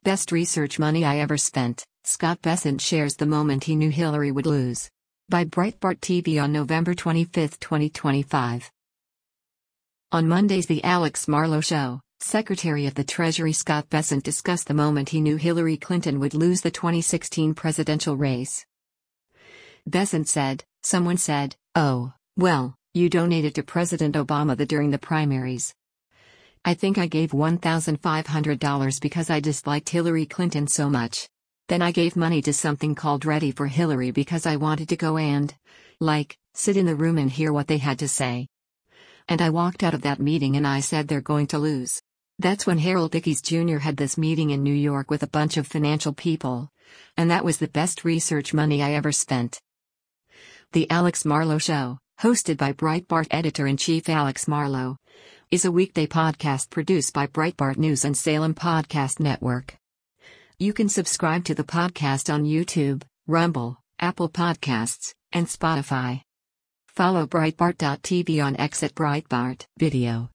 Best research money I ever spent. Scott Bessent shares the moment he knew Hillary would lose. By Breitbart TV on November 25, 2025. On Monday's The Alex Marlow Show, Secretary of the Treasury Scott Bessent discussed the moment he knew Hillary Clinton would lose the 2016 presidential race. Bessent said, "Someone said, 'Oh, well, you donated to President Obama during the primaries.' I think I gave $1,500 because I disliked Hillary Clinton so much. Then I gave money to something called Ready for Hillary because I wanted to go and, sit in the room and hear what they had to say. And I walked out of that meeting and I said they're going to lose." That's when Harold Ickes Jr. had this meeting in New York with a bunch of financial people. And that was the best research money I ever spent. The Alex Marlow Show, hosted by Breitbart editor-in-chief Alex Marlow, is a weekday podcast produced by Breitbart News and Salem Podcast Network. You can subscribe to the podcast on YouTube, Rumble, Apple Podcasts, and Spotify. Follow Breitbart.tv on X @Breitbart Video.